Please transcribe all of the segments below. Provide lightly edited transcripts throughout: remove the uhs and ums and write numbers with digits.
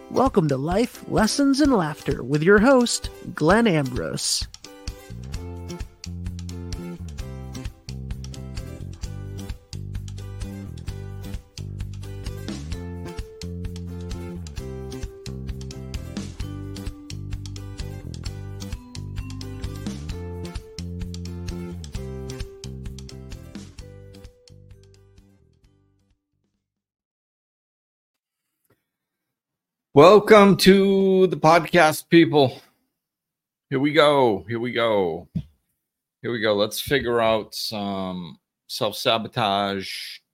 Welcome to Life, Lessons, and Laughter with your host, Glenn Ambrose. Welcome to the podcast, people. Here we go. Let's figure out some self-sabotage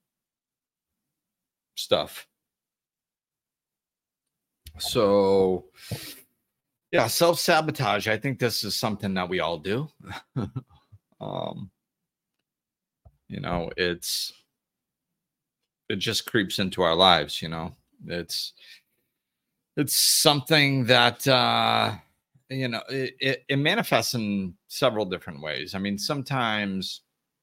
stuff. So, yeah, self-sabotage. I think this is something that we all do. It just creeps into our lives, It's something that it manifests in several different ways. I mean, sometimes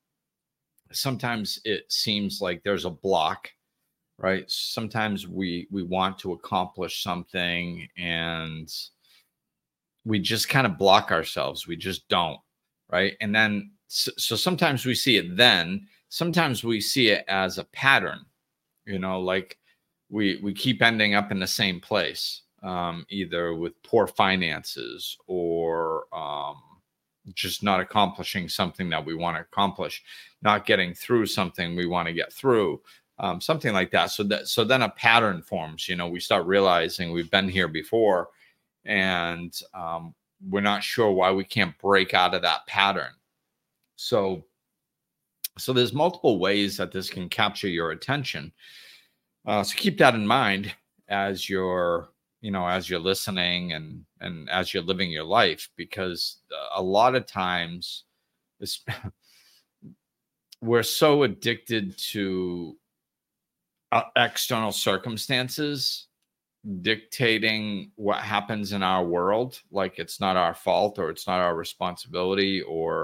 it seems like there's a block, right? Sometimes we want to accomplish something and we just kind of block ourselves. We just don't, right? And then so sometimes we see it then, sometimes we see it as a pattern, like we keep ending up in the same place, either with poor finances or just not accomplishing something that we want to accomplish, not getting through something we want to get through, something like that. So then a pattern forms. We start realizing we've been here before, and we're not sure why we can't break out of that pattern. So there's multiple ways that this can capture your attention. So keep that in mind as you're listening and as you're living your life, because a lot of times we're so addicted to external circumstances dictating what happens in our world, like it's not our fault or it's not our responsibility, or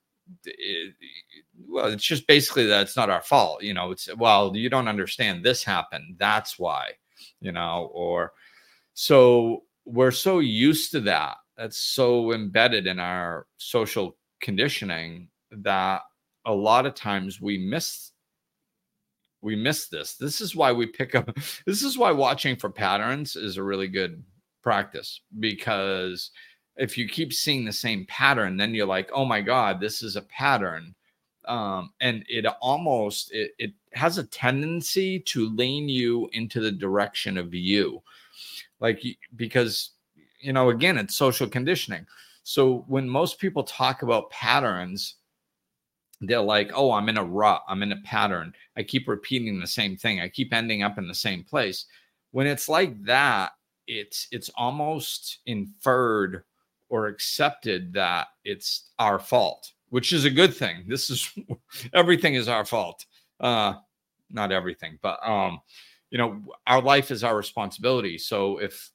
it's just basically that it's not our fault. It's, well, you don't understand, this happened, that's why, or so we're so used to that. That's so embedded in our social conditioning that a lot of times we miss this. This is why this is why watching for patterns is a really good practice, because if you keep seeing the same pattern, then you're like, oh my God, this is a pattern. And it has a tendency to lean you into the direction of you. Because, again, it's social conditioning. So when most people talk about patterns, they're like, oh, I'm in a rut, I'm in a pattern, I keep repeating the same thing, I keep ending up in the same place. When it's like that, it's almost inferred or accepted that it's our fault, which is a good thing. Everything is our fault. Not everything, but our life is our responsibility. So if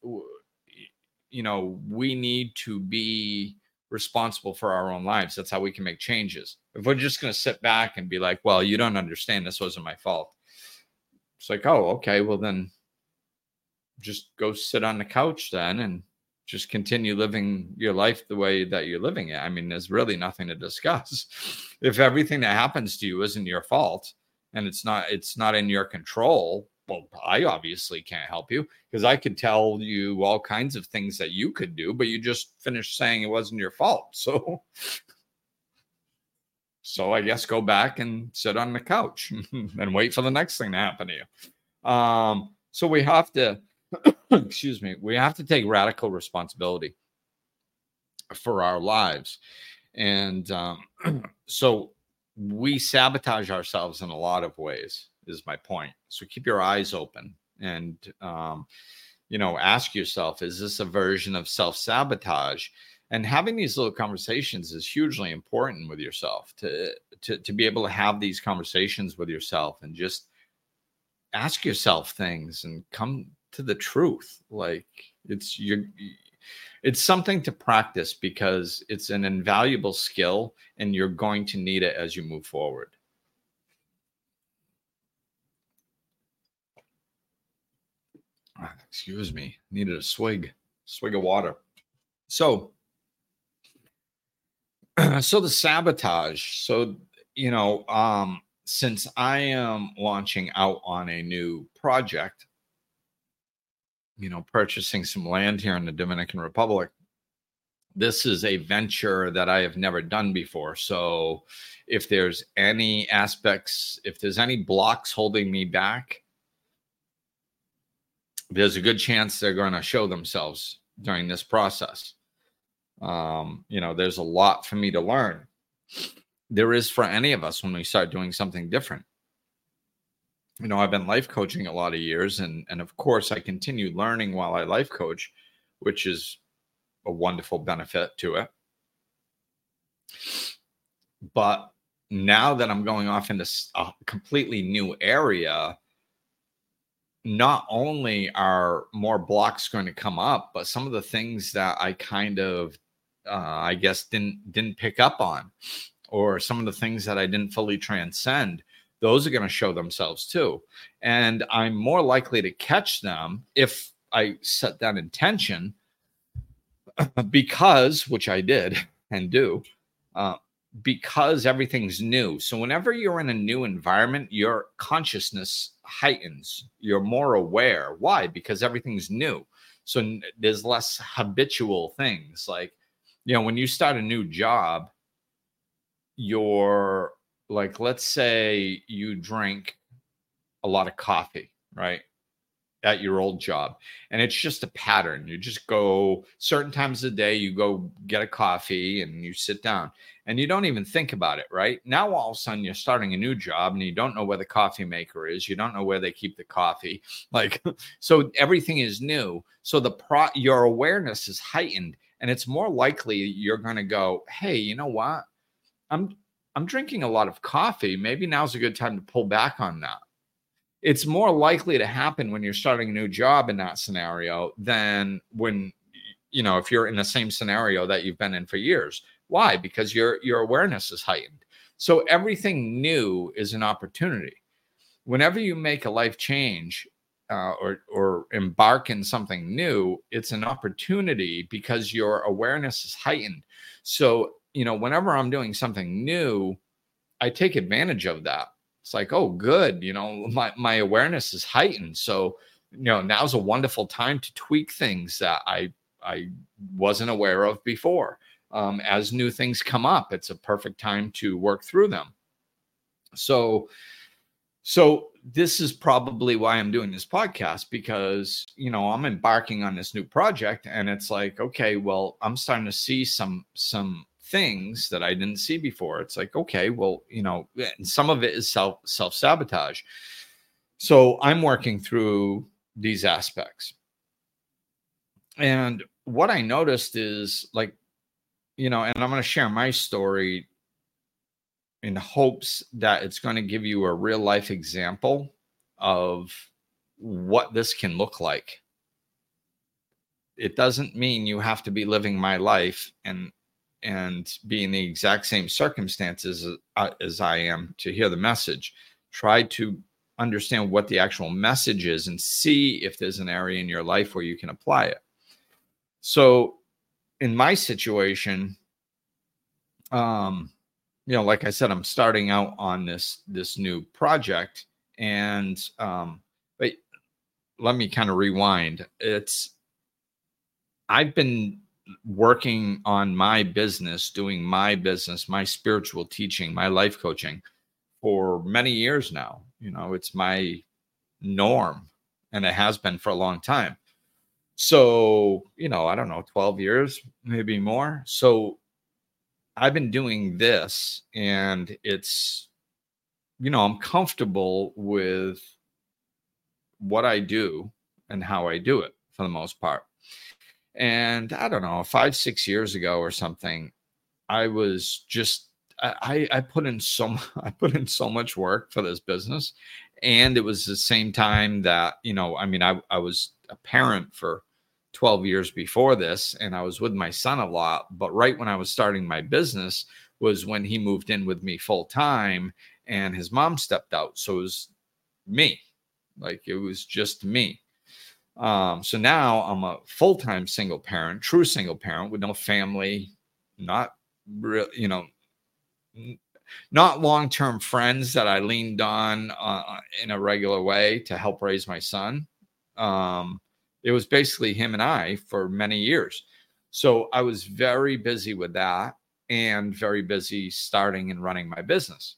we need to be responsible for our own lives, that's how we can make changes. If we're just going to sit back and be like, well, you don't understand, this wasn't my fault, it's like, oh, okay, well then just go sit on the couch then and just continue living your life the way that you're living it. I mean, there's really nothing to discuss. If everything that happens to you isn't your fault and it's not in your control, well, I obviously can't help you, because I could tell you all kinds of things that you could do, but you just finished saying it wasn't your fault. So I guess go back and sit on the couch and wait for the next thing to happen to you. So we have to, we have to take radical responsibility for our lives. And so we sabotage ourselves in a lot of ways, is my point. So keep your eyes open and, ask yourself, is this a version of self-sabotage? And having these little conversations is hugely important with yourself, to be able to have these conversations with yourself and just ask yourself things and come to the truth. Like it's something to practice, because it's an invaluable skill and you're going to need it as you move forward. Excuse me, needed a swig of water. So, so the sabotage. So, since I am launching out on a new project, purchasing some land here in the Dominican Republic, this is a venture that I have never done before. So if there's any aspects, if there's any blocks holding me back, there's a good chance they're going to show themselves during this process. There's a lot for me to learn. There is for any of us when we start doing something different. I've been life coaching a lot of years, and of course I continue learning while I life coach, which is a wonderful benefit to it. But now that I'm going off into a completely new area, not only are more blocks going to come up, but some of the things that I kind of, I guess, didn't pick up on, or some of the things that I didn't fully transcend, those are going to show themselves too. And I'm more likely to catch them if I set that intention, because, which I did and do, because everything's new. So whenever you're in a new environment, your consciousness heightens. You're more aware. Why? Because everything's new. So there's less habitual things. Like, when you start a new job, you're like, let's say you drink a lot of coffee, right? At your old job. And it's just a pattern. You just go certain times of the day, you go get a coffee and you sit down and you don't even think about it, right? Now, all of a sudden you're starting a new job and you don't know where the coffee maker is. You don't know where they keep the coffee. So everything is new. So your awareness is heightened, and it's more likely you're going to go, hey, you know what? I'm drinking a lot of coffee. Maybe now's a good time to pull back on that. It's more likely to happen when you're starting a new job in that scenario than when, if you're in the same scenario that you've been in for years. Why? Because your awareness is heightened. So everything new is an opportunity. Whenever you make a life change or embark in something new, it's an opportunity because your awareness is heightened. So, whenever I'm doing something new, I take advantage of that. It's like, oh, good. My awareness is heightened. So, now's a wonderful time to tweak things that I wasn't aware of before. As new things come up, it's a perfect time to work through them. So this is probably why I'm doing this podcast, because, I'm embarking on this new project, and it's like, okay, well, I'm starting to see some things that I didn't see before. It's like, okay, well, and some of it is self-sabotage. So I'm working through these aspects. And what I noticed is, like, and I'm going to share my story in hopes that it's going to give you a real life example of what this can look like. It doesn't mean you have to be living my life and be in the exact same circumstances as I am to hear the message. Try to understand what the actual message is and see if there's an area in your life where you can apply it. So in my situation, like I said, I'm starting out on this new project, and but let me kind of rewind. I've been working on my business, doing my business, my spiritual teaching, my life coaching for many years now. It's my norm, and it has been for a long time. So, I don't know, 12 years, maybe more. So I've been doing this, and it's, I'm comfortable with what I do and how I do it for the most part. And I don't know, 5-6 years ago or something, I was just, I put in so much work for this business. And it was the same time that, I was a parent for 12 years before this, and I was with my son a lot. But right when I was starting my business was when he moved in with me full time, and his mom stepped out. So it was me, like, it was just me. So now I'm a full-time single parent, true single parent with no family, not real, not long-term friends that I leaned on in a regular way to help raise my son. It was basically him and I for many years. So I was very busy with that and very busy starting and running my business.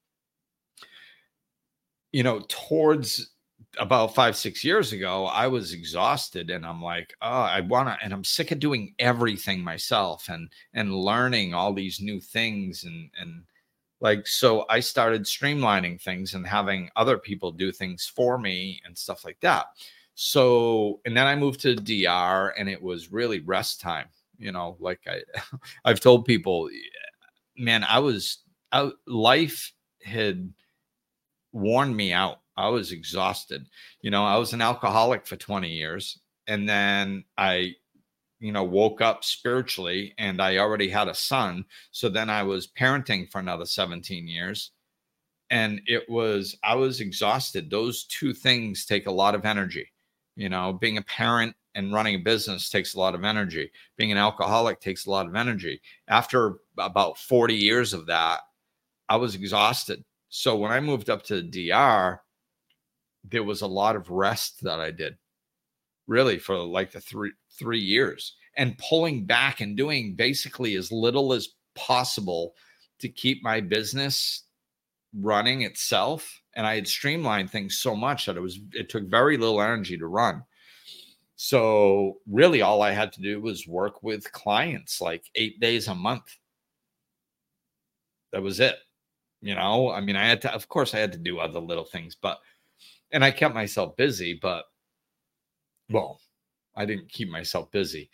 Towards about 5-6 years ago, I was exhausted and I'm like, oh, and I'm sick of doing everything myself and learning all these new things. And like, so I started streamlining things and having other people do things for me and stuff like that. So, and then I moved to DR and it was really rest time. Like I've told people, man, life had worn me out. I was exhausted. I was an alcoholic for 20 years. And then I, woke up spiritually and I already had a son. So then I was parenting for another 17 years. And I was exhausted. Those two things take a lot of energy. Being a parent and running a business takes a lot of energy. Being an alcoholic takes a lot of energy. After about 40 years of that, I was exhausted. So when I moved up to DR, there was a lot of rest that I did really for like the three years, and pulling back and doing basically as little as possible to keep my business running itself. And I had streamlined things so much that it took very little energy to run. So really all I had to do was work with clients like 8 days a month. That was it. Of course I had to do other little things, and I kept myself busy, but well, I didn't keep myself busy.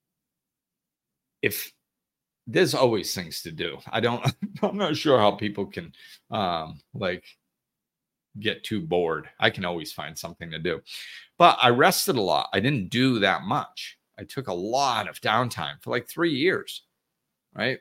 If there's always things to do, I'm not sure how people can get too bored. I can always find something to do, but I rested a lot. I didn't do that much. I took a lot of downtime for like 3 years, right?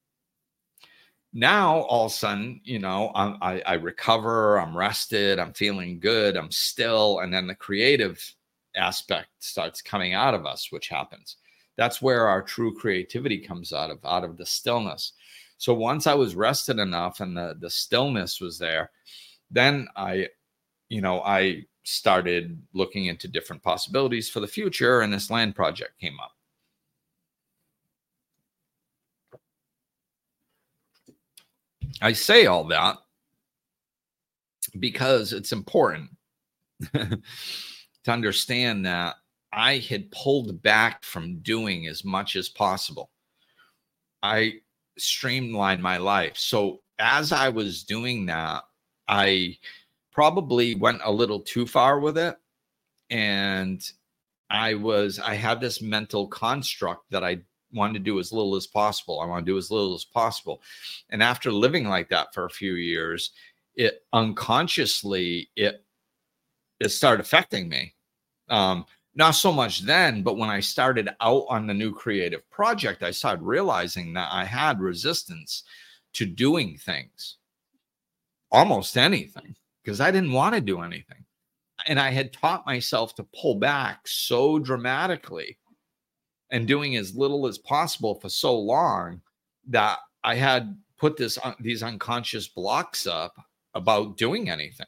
Now, all of a sudden, I recover, I'm rested, I'm feeling good, I'm still, and then the creative aspect starts coming out of us, which happens. That's where our true creativity comes out of the stillness. So once I was rested enough and the stillness was there, then I started looking into different possibilities for the future, and this land project came up. I say all that because it's important to understand that I had pulled back from doing as much as possible. I streamlined my life. So as I was doing that, I probably went a little too far with it. And I had this mental construct that I wanted to do as little as possible. I want to do as little as possible. And after living like that for a few years, it unconsciously, it started affecting me. Not so much then, but when I started out on the new creative project, I started realizing that I had resistance to doing things, almost anything, because I didn't want to do anything. And I had taught myself to pull back so dramatically and doing as little as possible for so long that I had put these unconscious blocks up about doing anything.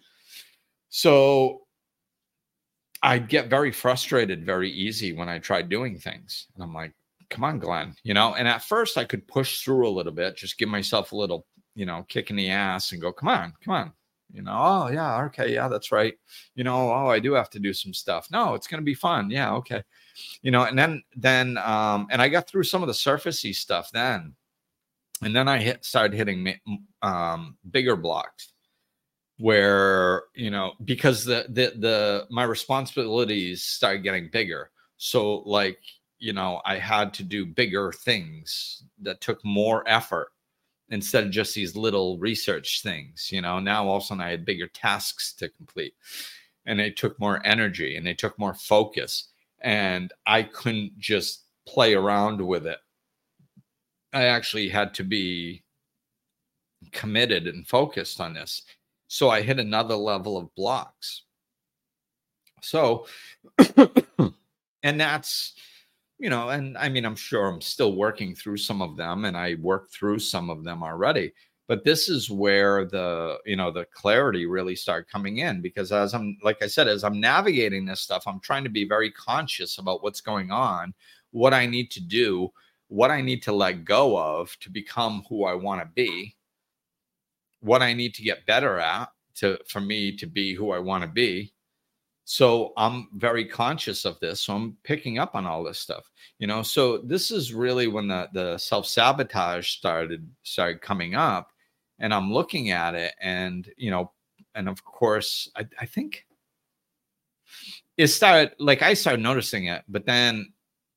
So I'd get very frustrated very easy when I tried doing things. And I'm like, come on, Glenn, and at first I could push through a little bit, just give myself a little, kick in the ass and go, come on. Oh yeah. Okay. Yeah, that's right. Oh, I do have to do some stuff. No, it's going to be fun. Yeah. Okay. And then, and I got through some of the surfacey stuff then, and then I started hitting bigger blocks where, because my responsibilities started getting bigger. So like, I had to do bigger things that took more effort instead of just these little research things. Now all of a sudden I had bigger tasks to complete, and they took more energy and they took more focus, and I couldn't just play around with it. I actually had to be committed and focused on this. So I hit another level of blocks. So, and that's, and I mean, I'm sure I'm still working through some of them, and I worked through some of them already. But this is where the clarity really started coming in, because like I said, as I'm navigating this stuff, I'm trying to be very conscious about what's going on, what I need to do, what I need to let go of to become who I want to be, what I need to get better at for me to be who I want to be. So I'm very conscious of this. So I'm picking up on all this stuff, So this is really when the self-sabotage started coming up, and I'm looking at it, and, and of course, I think I started noticing it, but then,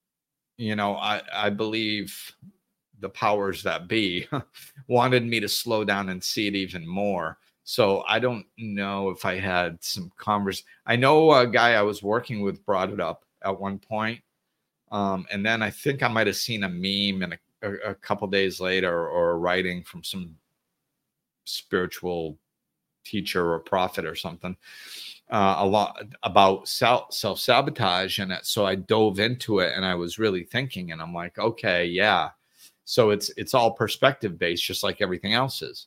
I believe the powers that be wanted me to slow down and see it even more. So I don't know if I had some I know a guy I was working with brought it up at one point. And then I think I might've seen a meme and a couple days later, or a writing from some spiritual teacher or prophet or something, a lot about self-sabotage. And so I dove into it, and I was really thinking, and I'm like, okay, yeah. So it's all perspective based, just like everything else is.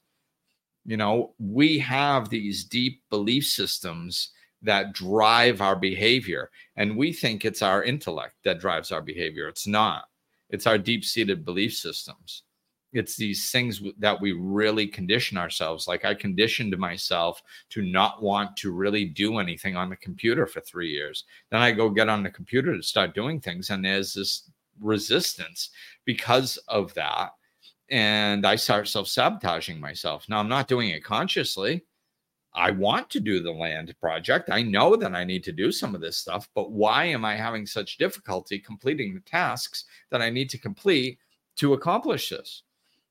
We have these deep belief systems that drive our behavior, and we think it's our intellect that drives our behavior. It's not. It's our deep-seated belief systems. It's these things that we really condition ourselves. Like, I conditioned myself to not want to really do anything on the computer for 3 years. Then I go get on the computer to start doing things, and there's this resistance because of that. And I start self-sabotaging myself. Now, I'm not doing it consciously. I want to do the land project. I know that I need to do some of this stuff, but why am I having such difficulty completing the tasks that I need to complete to accomplish this?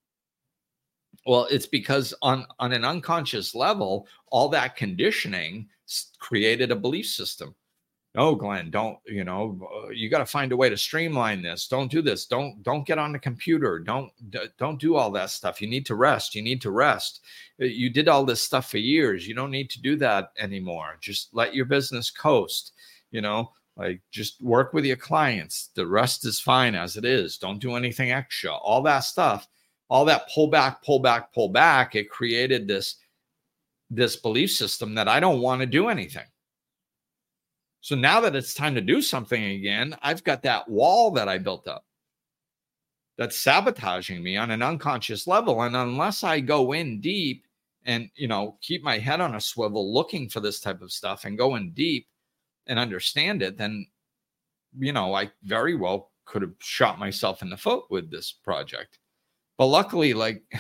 Well, it's because on an unconscious level, all that conditioning created a belief system. No, Glenn, don't, you got to find a way to streamline this. Don't do this. Don't get on the computer. Don't do all that stuff. You need to rest. You need to rest. You did all this stuff for years. You don't need to do that anymore. Just let your business coast, like, just work with your clients. The rest is fine as it is. Don't do anything extra. All that stuff, all that pull back. It created this belief system that I don't want to do anything. So now that it's time to do something again, I've got that wall that I built up that's sabotaging me on an unconscious level. And unless I go in deep and, keep my head on a swivel looking for this type of stuff and go in deep and understand it, then, I very well could have shot myself in the foot with this project. But luckily,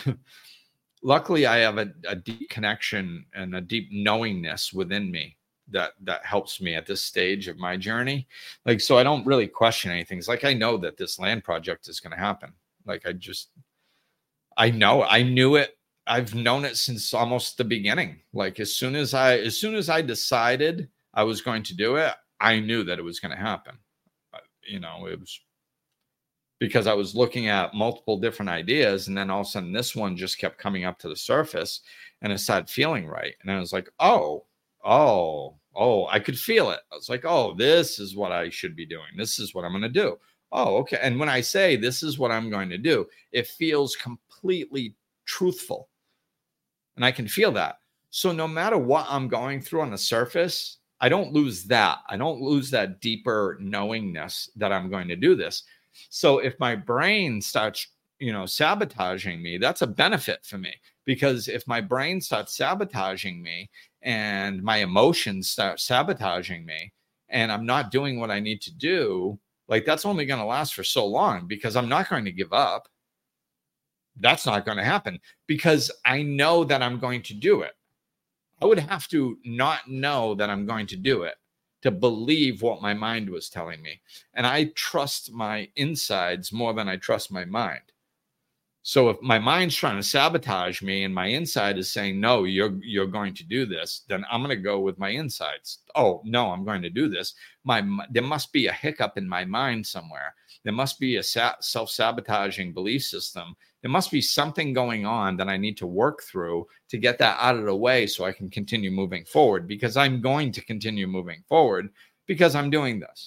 I have a deep connection and a deep knowingness within me that helps me at this stage of my journey. Like, so I don't really question anything. It's like, I know that this land project is going to happen. Like, I knew it. I've known it since almost the beginning. Like, as soon as I decided I was going to do it, I knew that it was going to happen. It was because I was looking at multiple different ideas, and then all of a sudden this one just kept coming up to the surface, and it started feeling right. And I was like, oh, I could feel it. I was like, oh, this is what I should be doing. This is what I'm going to do. Oh, okay. And when I say this is what I'm going to do, it feels completely truthful. And I can feel that. So no matter what I'm going through on the surface, I don't lose that. I don't lose that deeper knowingness that I'm going to do this. So if my brain starts, sabotaging me, that's a benefit for me. Because if my brain starts sabotaging me and my emotions start sabotaging me and I'm not doing what I need to do, like, that's only going to last for so long, because I'm not going to give up. That's not going to happen because I know that I'm going to do it. I would have to not know that I'm going to do it to believe what my mind was telling me. And I trust my insides more than I trust my mind. So if my mind's trying to sabotage me and my inside is saying, no, you're going to do this, then I'm going to go with my insides. Oh, no, I'm going to do this. There must be a hiccup in my mind somewhere. There must be a self-sabotaging belief system. There must be something going on that I need to work through to get that out of the way so I can continue moving forward, because I'm going to continue moving forward because I'm doing this.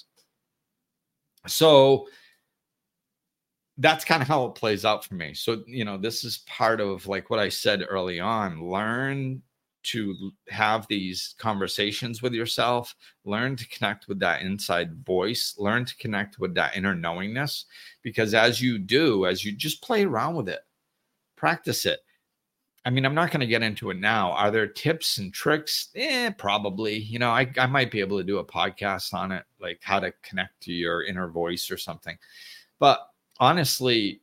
So that's kind of how it plays out for me. So, this is part of like what I said early on. Learn to have these conversations with yourself, learn to connect with that inside voice, learn to connect with that inner knowingness, because as you just play around with it, practice it. I mean, I'm not going to get into it now. Are there tips and tricks? Probably. I might be able to do a podcast on it, like how to connect to your inner voice or something. But honestly,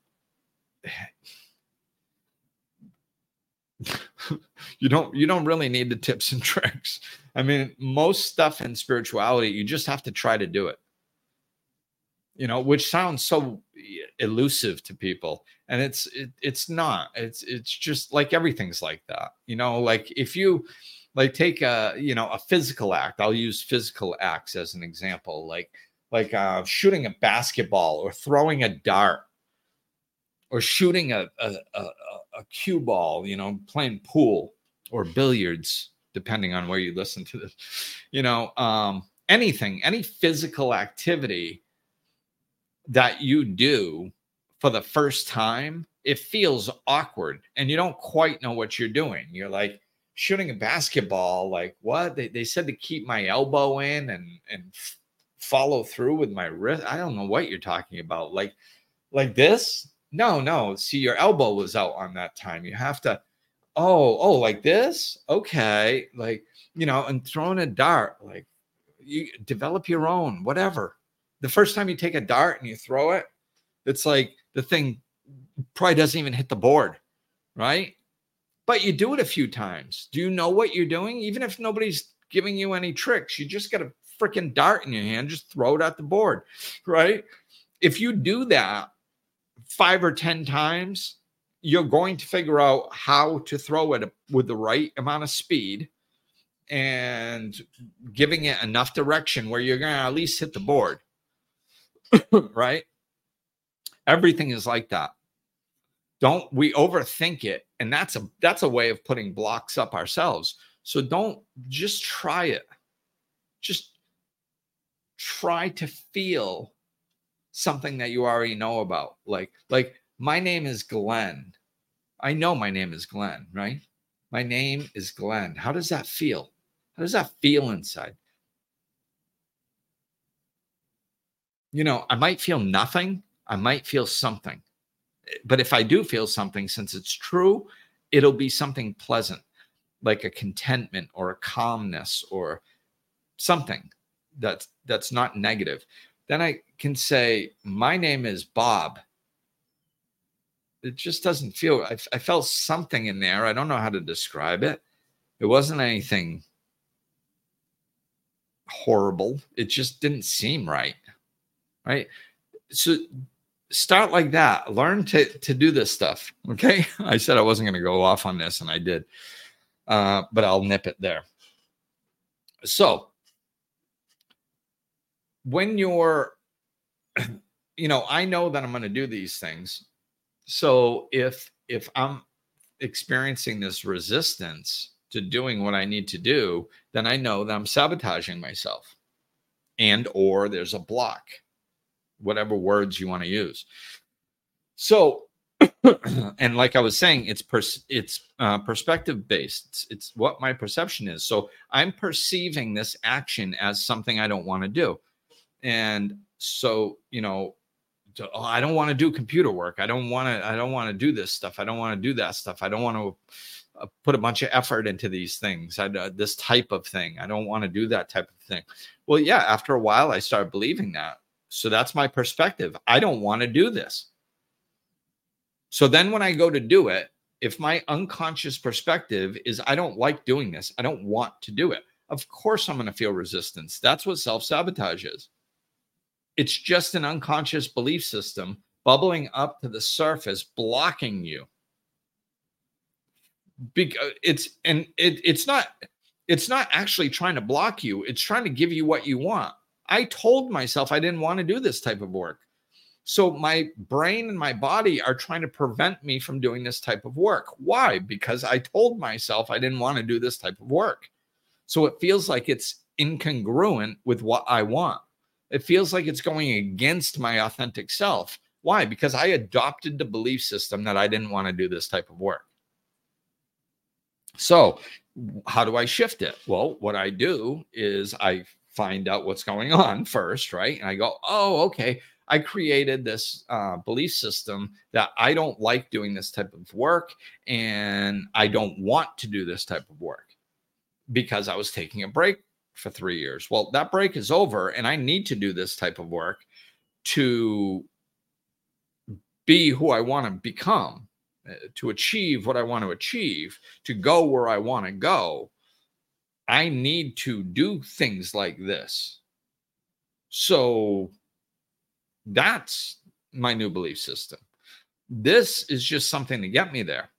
you don't really need the tips and tricks. I mean, most stuff in spirituality, you just have to try to do it. Which sounds so elusive to people, and it's not. It's just like everything's like that. Like if you take a physical act. I'll use physical acts as an example, like shooting a basketball or throwing a dart or shooting a cue ball, playing pool or billiards, depending on where you listen to this, any physical activity that you do for the first time, it feels awkward and you don't quite know what you're doing. You're like shooting a basketball, like what? They said to keep my elbow in and follow through with my wrist. I don't know what you're talking about. Like this? No. See, your elbow was out on that time. You have to, like this? Okay. And throwing a dart, like you develop your own, whatever. The first time you take a dart and you throw it, it's like the thing probably doesn't even hit the board, right? But you do it a few times. Do you know what you're doing? Even if nobody's giving you any tricks, you just got a freaking dart in your hand, just throw it at the board, right? If you do that 5 or 10 times, you're going to figure out how to throw it with the right amount of speed and giving it enough direction where you're going to at least hit the board. Right? Everything is like that. Don't we overthink it? And that's a way of putting blocks up ourselves. So don't just try it. Just try to feel something that you already know about. Like my name is Glenn. I know my name is Glenn, right? My name is Glenn. How does that feel? How does that feel inside? I might feel nothing. I might feel something. But if I do feel something, since it's true, it'll be something pleasant, like a contentment or a calmness or something that's not negative. Then I can say, my name is Bob. It just doesn't feel, I felt something in there. I don't know how to describe it. It wasn't anything horrible. It just didn't seem right. Right? So start like that. Learn to do this stuff. Okay. I said I wasn't going to go off on this and I did, but I'll nip it there. So when you're, I know that I'm going to do these things. So if I'm experiencing this resistance to doing what I need to do, then I know that I'm sabotaging myself or there's a block. Whatever words you want to use. So, and like I was saying, it's perspective based. It's what my perception is. So I'm perceiving this action as something I don't want to do. And so, I don't want to do computer work. I don't want to do this stuff. I don't want to do that stuff. I don't want to put a bunch of effort into these things. This type of thing. I don't want to do that type of thing. Well, yeah, after a while, I started believing that. So that's my perspective. I don't want to do this. So then when I go to do it, if my unconscious perspective is I don't like doing this, I don't want to do it, of course I'm going to feel resistance. That's what self-sabotage is. It's just an unconscious belief system bubbling up to the surface, blocking you. Because it's not actually trying to block you. It's trying to give you what you want. I told myself I didn't want to do this type of work. So my brain and my body are trying to prevent me from doing this type of work. Why? Because I told myself I didn't want to do this type of work. So it feels like it's incongruent with what I want. It feels like it's going against my authentic self. Why? Because I adopted the belief system that I didn't want to do this type of work. So how do I shift it? Well, what I do is I find out what's going on first, right? And I go, oh, okay. I created this belief system that I don't like doing this type of work, and I don't want to do this type of work because I was taking a break for 3 years. Well, that break is over, and I need to do this type of work to be who I want to become, to achieve what I want to achieve, to go where I want to go. I need to do things like this. So that's my new belief system. This is just something to get me there.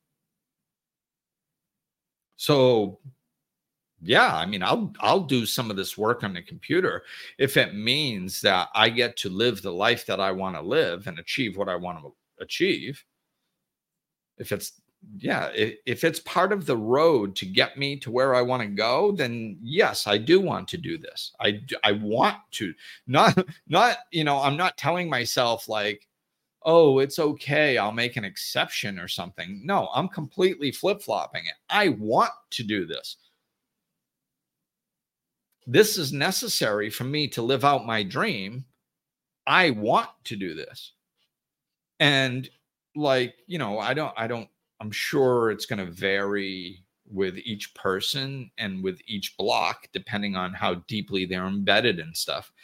So yeah, I mean, I'll do some of this work on the computer if it means that I get to live the life that I want to live and achieve what I want to achieve. If it's part of the road to get me to where I want to go, then yes, I do want to do this. I want to not, I'm not telling myself like, oh, it's okay, I'll make an exception or something. No, I'm completely flip-flopping it. I want to do this. This is necessary for me to live out my dream. I want to do this. And like, I'm sure it's going to vary with each person and with each block, depending on how deeply they're embedded in stuff.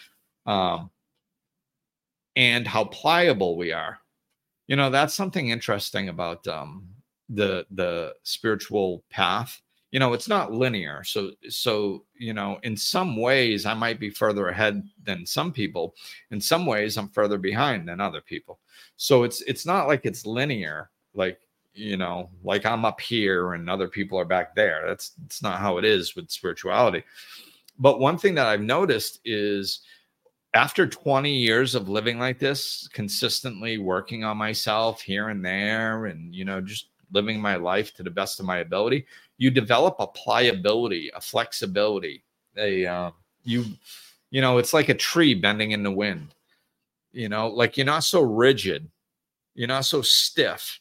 And how pliable we are. That's something interesting about the spiritual path. It's not linear. So, in some ways I might be further ahead than some people. In some ways I'm further behind than other people. So it's not like it's linear, like I'm up here and other people are back there. It's not how it is with spirituality. But one thing that I've noticed is after 20 years of living like this, consistently working on myself here and there, and, just living my life to the best of my ability, you develop a pliability, a flexibility, it's like a tree bending in the wind, like you're not so rigid, you're not so stiff.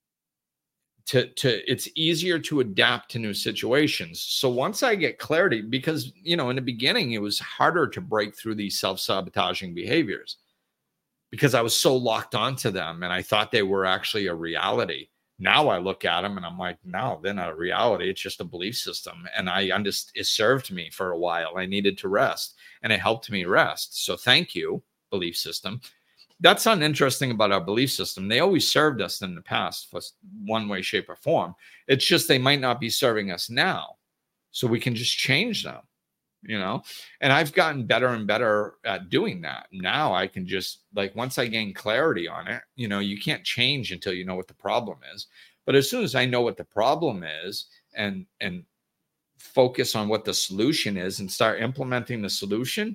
It's easier to adapt to new situations. So once I get clarity, because, in the beginning, it was harder to break through these self-sabotaging behaviors because I was so locked onto them and I thought they were actually a reality. Now I look at them and I'm like, no, they're not a reality. It's just a belief system. And it served me for a while. I needed to rest and it helped me rest. So thank you, belief system. That's not interesting about our belief system. They always served us in the past for one way, shape, or form. It's just they might not be serving us now. So we can just change them, And I've gotten better and better at doing that. Now I can just, like, once I gain clarity on it, you can't change until you know what the problem is. But as soon as I know what the problem is and focus on what the solution is and start implementing the solution,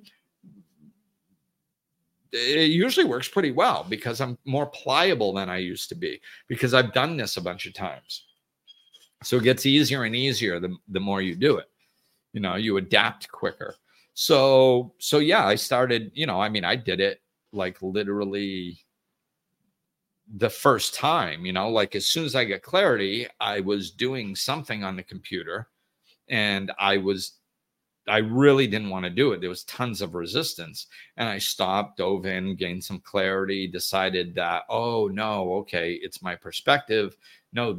it usually works pretty well because I'm more pliable than I used to be because I've done this a bunch of times. So it gets easier and easier the more you do it. You adapt quicker. So yeah, I started, I did it like literally the first time, like as soon as I get clarity, I was doing something on the computer and I really didn't want to do it. There was tons of resistance. And I stopped, dove in, gained some clarity, decided that, oh, no, okay, it's my perspective. No,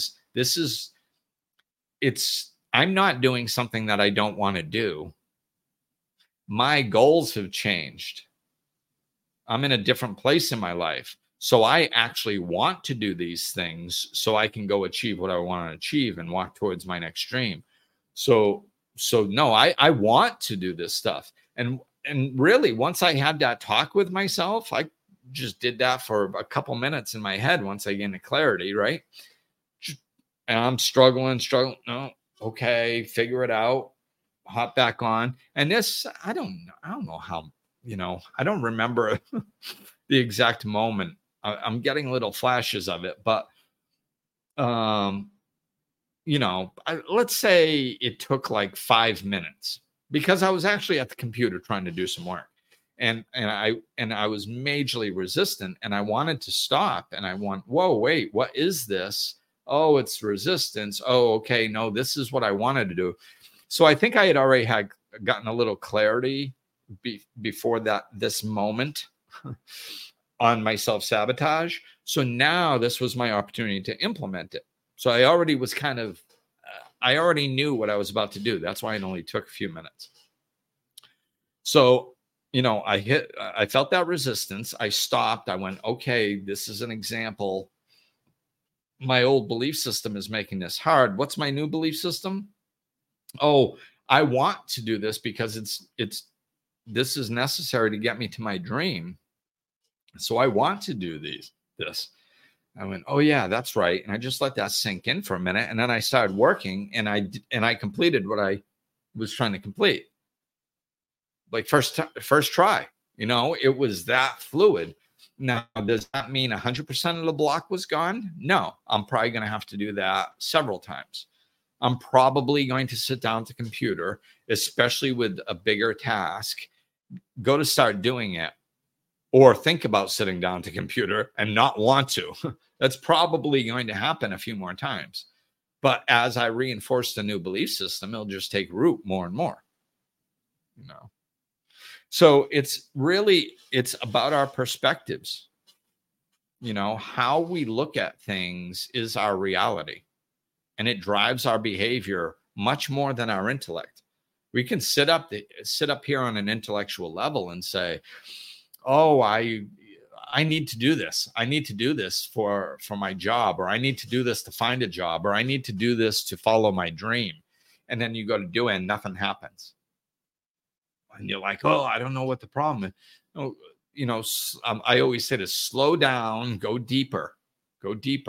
I'm not doing something that I don't want to do. My goals have changed. I'm in a different place in my life. So I actually want to do these things so I can go achieve what I want to achieve and walk towards my next dream. So no, I want to do this stuff. And really, once I had that talk with myself, just did that for a couple minutes in my head once I gained the clarity, right? And I'm struggling. No, okay, figure it out. Hop back on. And this, I don't know how, I don't remember the exact moment. I'm getting little flashes of it, but let's say it took like 5 minutes because I was actually at the computer trying to do some work. And I was majorly resistant, and I wanted to stop, and I want, whoa, wait, what is this? Oh, it's resistance. Oh, okay. No, this is what I wanted to do. So I think I had already gotten a little clarity before this moment on my self-sabotage. So now this was my opportunity to implement it. So I already was I already knew what I was about to do. That's why it only took a few minutes. So, I felt that resistance. I stopped. I went, okay, this is an example. My old belief system is making this hard. What's my new belief system? Oh, I want to do this because this is necessary to get me to my dream. So I want to do this. I went, oh yeah, that's right. And I just let that sink in for a minute. And then I started working, and I completed what I was trying to complete. Like first try, it was that fluid. Now, does that mean 100% of the block was gone? No, I'm probably going to have to do that several times. I'm probably going to sit down at the computer, especially with a bigger task, go to start doing it, or think about sitting down at the computer and not want to. That's probably going to happen a few more times. But as I reinforce the new belief system, it'll just take root more and more. So it's about our perspectives. How we look at things is our reality, and it drives our behavior much more than our intellect. We can sit up here on an intellectual level and say, oh, I need to do this. I need to do this for my job, or I need to do this to find a job, or I need to do this to follow my dream. And then you go to do it and nothing happens. And you're like, oh, I don't know what the problem is. I always say to slow down, go deeper. We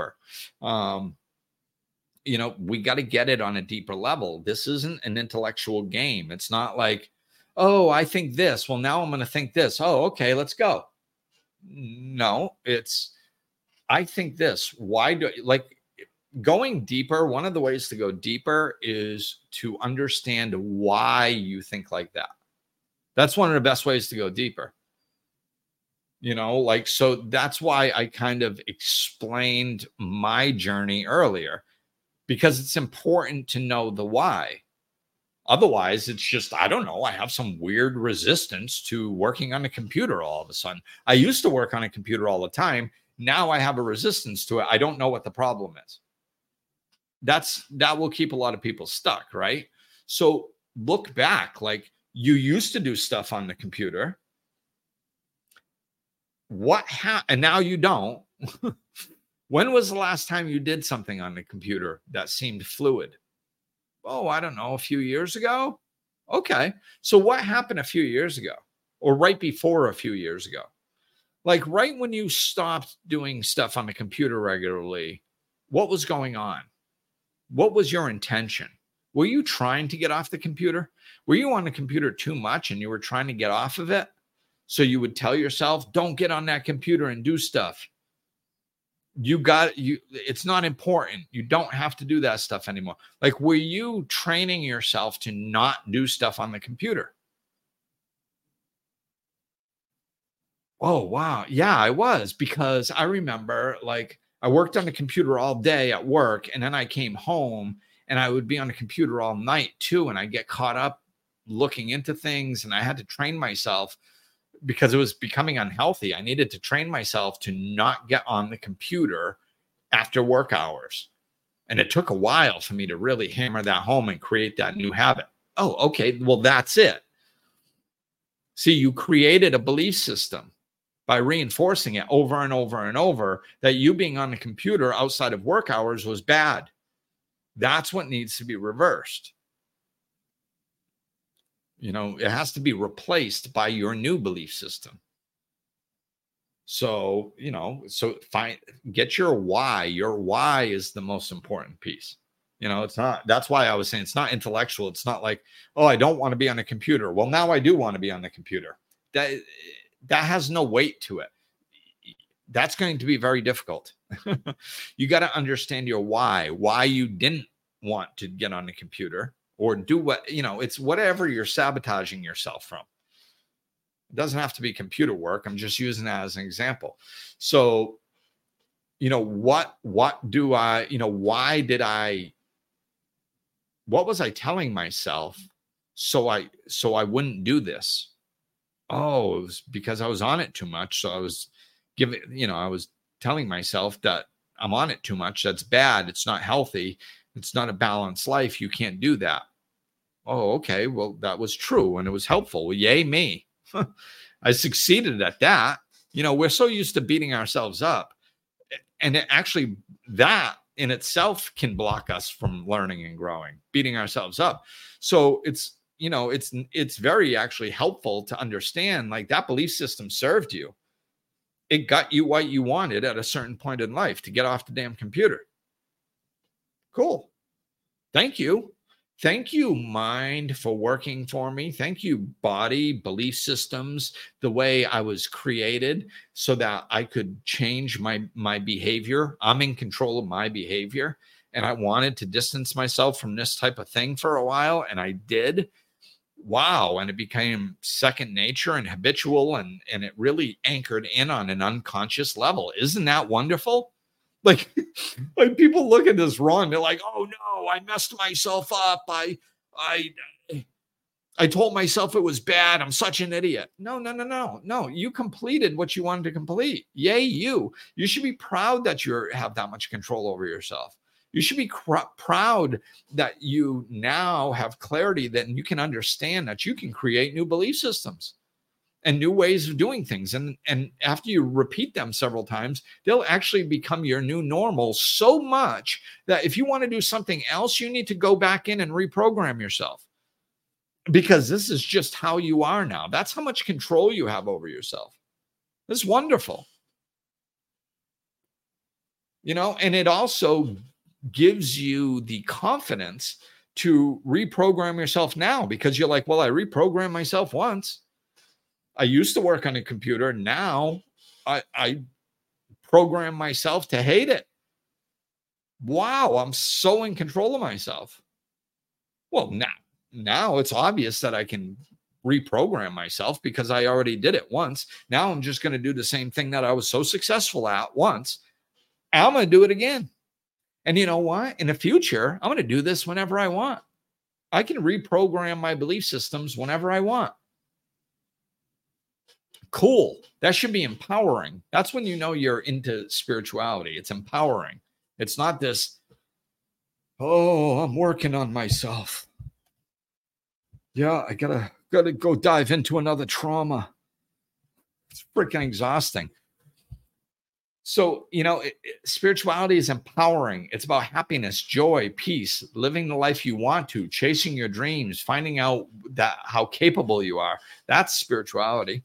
got to get it on a deeper level. This isn't an intellectual game. It's not like, oh, I think this. Well, now I'm going to think this. Oh, okay, let's go. No, it's, I think this. Going deeper, one of the ways to go deeper is to understand why you think like that. That's one of the best ways to go deeper. So that's why I kind of explained my journey earlier, because it's important to know the why. Otherwise, it's just, I don't know, I have some weird resistance to working on a computer all of a sudden. I used to work on a computer all the time. Now I have a resistance to it. I don't know what the problem is. That will keep a lot of people stuck, right? So look back, like you used to do stuff on the computer. And now you don't. When was the last time you did something on the computer that seemed fluid? Oh, I don't know, a few years ago? Okay. So what happened a few years ago, or right before a few years ago? Like right when you stopped doing stuff on the computer regularly, what was going on? What was your intention? Were you trying to get off the computer? Were you on the computer too much and you were trying to get off of it? So you would tell yourself, don't get on that computer and do stuff. It's not important. You don't have to do that stuff anymore. Like, were you training yourself to not do stuff on the computer? Oh, wow. Yeah, I was, because I remember like I worked on the computer all day at work, and then I came home and I would be on the computer all night too. And I get caught up looking into things, and I had to train myself because it was becoming unhealthy. I needed to train myself to not get on the computer after work hours. And it took a while for me to really hammer that home and create that new habit. Oh, okay. Well, that's it. See, you created a belief system by reinforcing it over and over and over that you being on the computer outside of work hours was bad. That's what needs to be reversed. It has to be replaced by your new belief system. So, so get your why. Your why is the most important piece. It's not, that's why I was saying it's not intellectual. It's not like, oh, I don't want to be on a computer. Well, now I do want to be on the computer. That has no weight to it. That's going to be very difficult. You got to understand your why you didn't want to get on the computer or do what, it's whatever you're sabotaging yourself from. It doesn't have to be computer work. I'm just using that as an example. So, what was I telling myself so I wouldn't do this? Oh, it was because I was on it too much. So I was I was telling myself that I'm on it too much. That's bad. It's not healthy. It's not a balanced life. You can't do that. Oh, okay. Well, that was true and it was helpful. Well, yay me. I succeeded at that. We're so used to beating ourselves up. And actually that in itself can block us from learning and growing, beating ourselves up. So it's very actually helpful to understand like that belief system served you. It got you what you wanted at a certain point in life to get off the damn computer. Cool. Thank you. Thank you, mind, for working for me. Thank you, body, belief systems, the way I was created so that I could change my behavior. I'm in control of my behavior. And I wanted to distance myself from this type of thing for a while. And I did. Wow. And it became second nature and habitual. And it really anchored in on an unconscious level. Isn't that wonderful? Like people look at this wrong. They're like, oh no, I messed myself up. I told myself it was bad. I'm such an idiot. No. You completed what you wanted to complete. Yay, you. You should be proud that you have that much control over yourself. You should be proud that you now have clarity that you can understand that you can create new belief systems and new ways of doing things. And after you repeat them several times, they'll actually become your new normal so much that if you want to do something else, you need to go back in and reprogram yourself because this is just how you are now. That's how much control you have over yourself. It's wonderful. And it also gives you the confidence to reprogram yourself now because you're like, well, I reprogrammed myself once. I used to work on a computer. Now I program myself to hate it. Wow, I'm so in control of myself. Well, now it's obvious that I can reprogram myself because I already did it once. Now I'm just going to do the same thing that I was so successful at once. I'm going to do it again. And you know what? In the future, I'm going to do this whenever I want. I can reprogram my belief systems whenever I want. Cool. That should be empowering. That's when you know you're into spirituality. It's empowering. It's not this, oh, I'm working on myself. Yeah, I gotta go dive into another trauma. It's freaking exhausting. So, spirituality is empowering. It's about happiness, joy, peace, living the life you want to, chasing your dreams, finding out how capable you are. That's spirituality.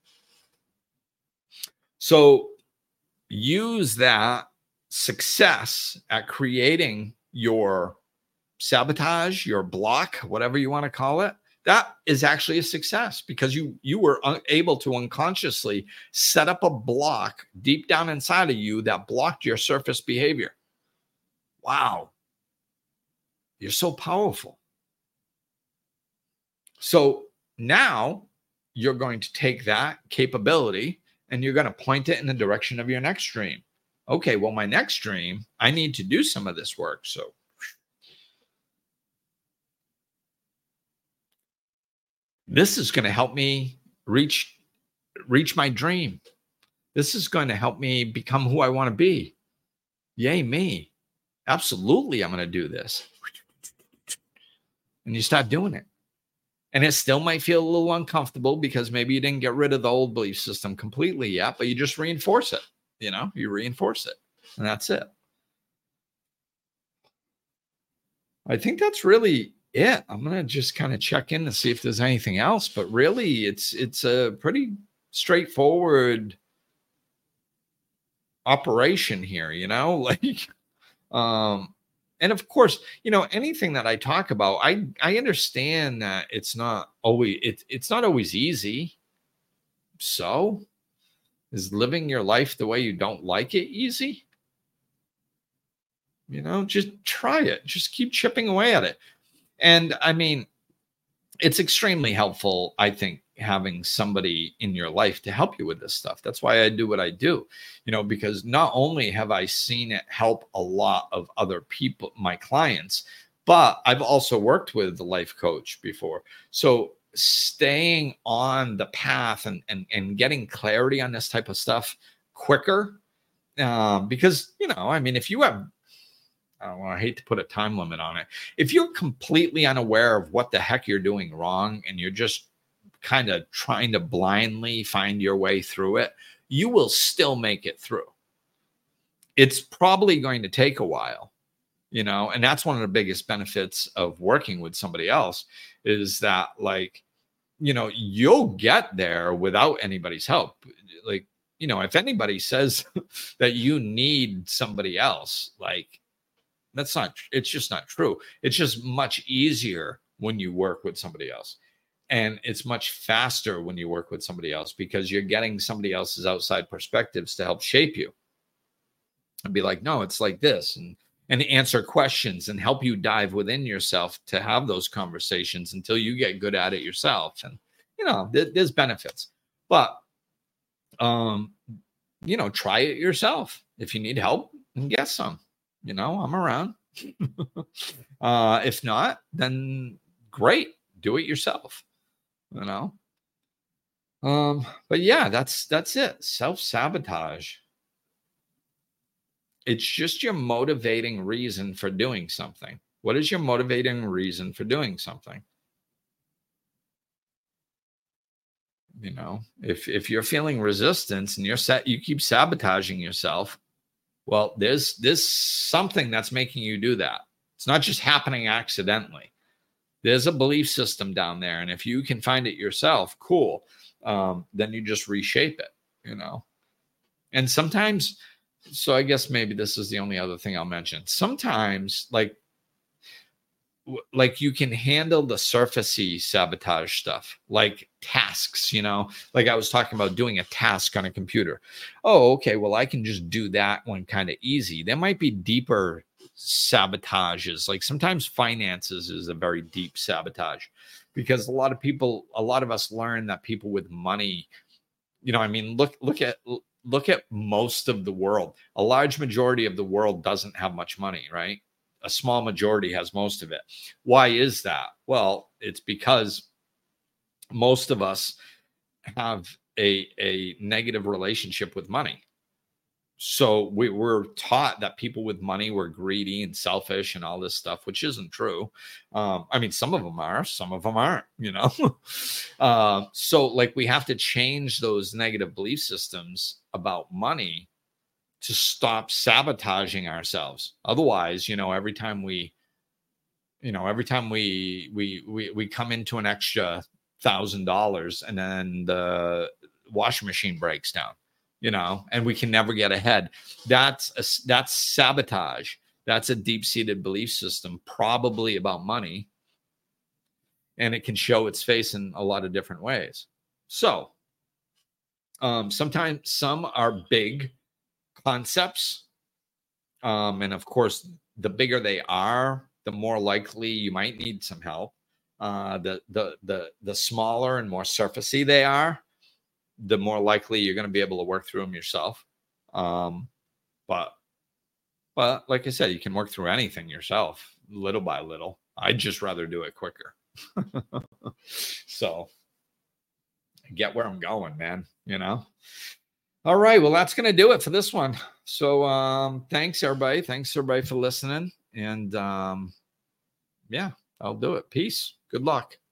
So use that success at creating your sabotage, your block, whatever you want to call it. That is actually a success because you were able to unconsciously set up a block deep down inside of you that blocked your surface behavior. Wow. You're so powerful. So now you're going to take that capability and you're going to point it in the direction of your next dream. Okay, well, my next dream, I need to do some of this work. So this is going to help me reach my dream. This is going to help me become who I want to be. Yay, me. Absolutely, I'm going to do this. And you start doing it. And it still might feel a little uncomfortable because maybe you didn't get rid of the old belief system completely yet, but you just reinforce it. You reinforce it. And that's it. I think that's really it. I'm going to just kind of check in to see if there's anything else, but really it's a pretty straightforward operation here, like, and of course, anything that I talk about, I understand that it's not always easy. So is living your life the way you don't like it easy? Just try it. Just keep chipping away at it. And I mean, it's extremely helpful, I think, having somebody in your life to help you with this stuff. That's why I do what I do, because not only have I seen it help a lot of other people, my clients, but I've also worked with the life coach before. So staying on the path and getting clarity on this type of stuff quicker, because, I mean, if you have, I hate to put a time limit on it. If you're completely unaware of what the heck you're doing wrong and you're just kind of trying to blindly find your way through it, you will still make it through. It's probably going to take a while, and that's one of the biggest benefits of working with somebody else is that, like, you'll get there without anybody's help. Like, if anybody says that you need somebody else, like, it's just not true. It's just much easier when you work with somebody else. And it's much faster when you work with somebody else because you're getting somebody else's outside perspectives to help shape you. And be like, no, it's like this, and answer questions and help you dive within yourself to have those conversations until you get good at it yourself. And, there's benefits. But, try it yourself. If you need help, and get some. I'm around. If not, then great. Do it yourself. But yeah, that's it. Self-sabotage. It's just your motivating reason for doing something. What is your motivating reason for doing something? If you're feeling resistance and you keep sabotaging yourself, well, there's something that's making you do that. It's not just happening accidentally. There's a belief system down there. And if you can find it yourself, cool. Then you just reshape it, And sometimes, so I guess maybe this is the only other thing I'll mention. Sometimes, like you can handle the surfacey sabotage stuff, like tasks, like I was talking about doing a task on a computer. Oh, okay. Well, I can just do that one kind of easy. There might be deeper sabotages. Like sometimes finances is a very deep sabotage because a lot of us learn that people with money, look at most of the world. A large majority of the world doesn't have much money, right? A small majority has most of it. Why is that? Well, it's because most of us have a negative relationship with money. So we're taught that people with money were greedy and selfish and all this stuff, which isn't true. Some of them are, some of them aren't, So like we have to change those negative belief systems about money to stop sabotaging ourselves. Otherwise, every time we come into an extra $1,000 and then the washing machine breaks down, and we can never get ahead. That's sabotage. That's a deep-seated belief system, probably about money. And it can show its face in a lot of different ways. So sometimes some are big concepts. And of course, the bigger they are, the more likely you might need some help. The smaller and more surfacey they are, the more likely you're going to be able to work through them yourself. But like I said, you can work through anything yourself, little by little. I'd just rather do it quicker. So I get where I'm going, man, All right. Well, that's going to do it for this one. So thanks, everybody. Thanks, everybody, for listening. And yeah, I'll do it. Peace. Good luck.